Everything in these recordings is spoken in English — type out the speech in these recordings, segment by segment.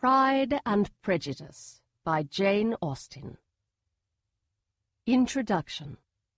Pride and Prejudice by Jane Austen. Introduction.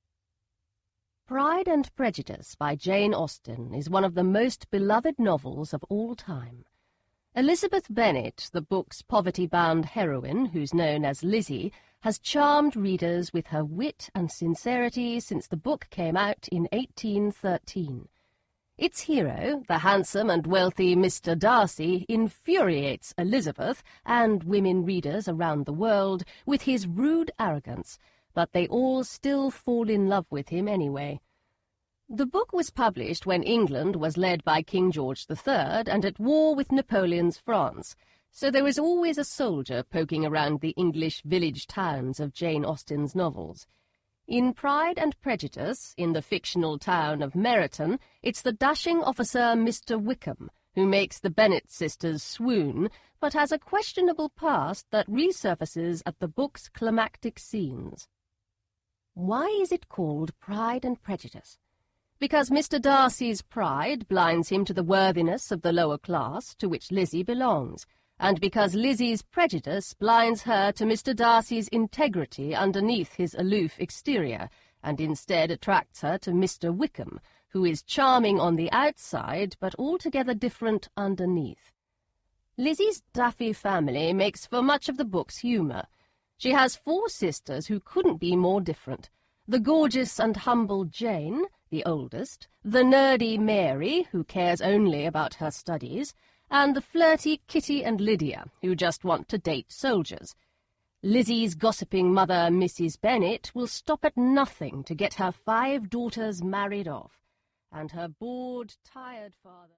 Pride and Prejudice by Jane Austen is one of the most beloved novels of all time. Elizabeth Bennet, the book's poverty-bound heroine, who's known as Lizzie, has charmed readers with her wit and sincerity since the book came out in 1813. Its hero, the handsome and wealthy Mr. Darcy, infuriates Elizabeth and women readers around the world with his rude arrogance, but they all still fall in love with him anyway. The book was published when England was led by King George III and at war with Napoleon's France, so there is always a soldier poking around the English village towns of Jane Austen's novels. In Pride and Prejudice, in the fictional town of Meryton, it's the dashing officer Mr. Wickham who makes the Bennet sisters swoon, but has a questionable past that resurfaces at the book's climactic scenes. Why is it called Pride and Prejudice? Because Mr. Darcy's pride blinds him to the worthiness of the lower class to which Lizzie belongs, and because Lizzie's prejudice blinds her to Mr. Darcy's integrity underneath his aloof exterior, and instead attracts her to Mr. Wickham, who is charming on the outside but altogether different underneath. Lizzie's daffy family makes for much of the book's humour. She has 4 sisters who couldn't be more different: the gorgeous and humble Jane, the oldest, the nerdy Mary, who cares only about her studies, and the flirty Kitty and Lydia, who just want to date soldiers. Lizzie's gossiping mother, Mrs. Bennet, will stop at nothing to get her 5 daughters married off, and her bored, tired father...